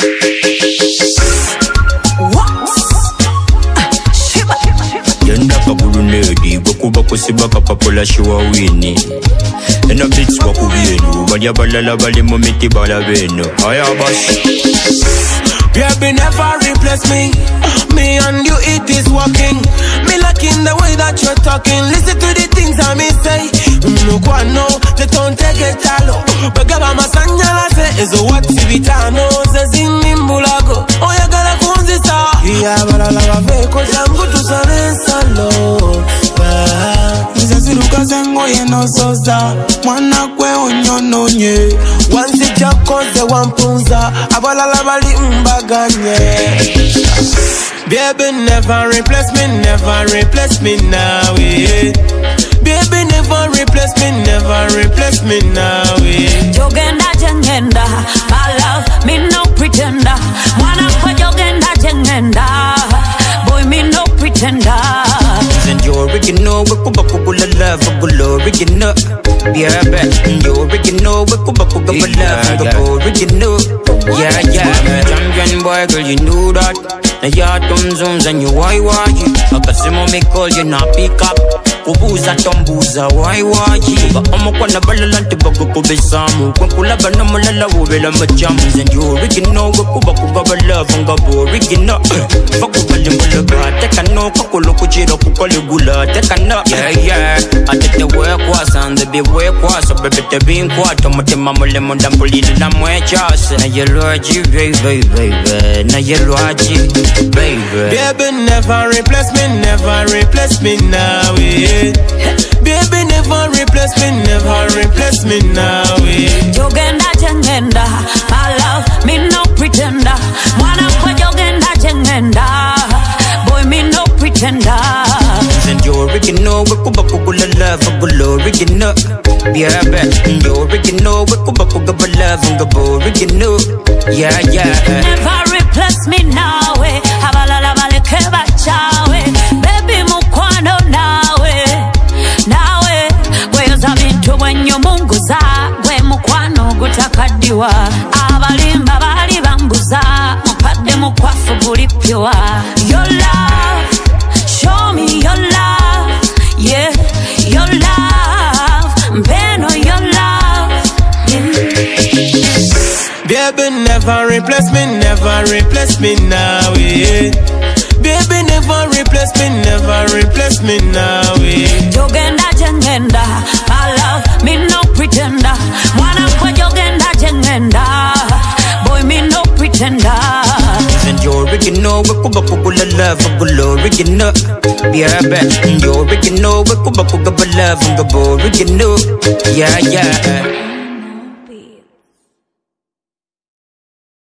Yenda kabulu nedi Gokuba kusibaka papola shiwa wini Ena beats waku bienu Banya balala bali momiti bala beno Ayabas Baby never replace me. Me and you, it is working. Me liking the way that you're talking. Listen to the things I may say. No kwano, they don't take it alo. Bagaba masanyala se ezo wati bitano. Zezini mbulago, oya gala kunzisa. Iya balala wafeko jangu tusanesa lo. Nizasiruka zengo yeno soza. Mwana kwe onyono nye. Wansi jako ze wampunza. Abalala bali mbaganye. Baby never replace me now, yeah. Baby never replace me now, yeah. Jogenda jengenda, my love, me no pretender. Mwana kwa jogenda jengenda, boy me no pretender. And you're original, we kuba kugula love, kugula original. Yeah, bet you're original, we kuba kugula love, kugula original. Yeah, champion boy, girl, you knew that. Now you're zooms and you why you? Akasimo me call you not pick up. Kubuza tombuza why you? But I'm a kwana balalante bago kubesamu. Kula bana malala wubela majamus. And you original, we kuba kuba love, kugula original. Fuck ubali mulaga, take a no kakulu kuchiro kukoli gula, take a no. Yeah, I did the work was and the big work was a baby to be in quarter. Mama lemon damn bully la muechas. Now you're Raji, baby. Now you're Raji, baby. Baby never replace me now, yeah. Baby never replace me now, yeah. Jogenda jengenda, my love, me no pretender. Mwana kwa jogenda jengenda, boy me no pretender. And you're original, we kuba kugula love, kugula original. Yeah, bet you're original, we kuba kugula love, kugula original. Yeah. Never replace me now, eh. Habalala baleke bachawe, baby mukwano nawe. Weyoza bintu wenyo munguza, we mukwano gutakadiwa. Abalimba bali bambuza, mupade mukwafu gulipywa. Your love, show me your love, yeah. Your love, mpeno your love, yeah. Baby never replace me now, yeah. Baby never replace me now, yeah. Jogenda jengenda, my love, me no pretender. Mwana kwa jogenda jengenda, boy me no pretender. And you're original, we kuba kugula love, kugula original. Yeah, bet you're original, we kuba kugula love, kugula original. Yeah.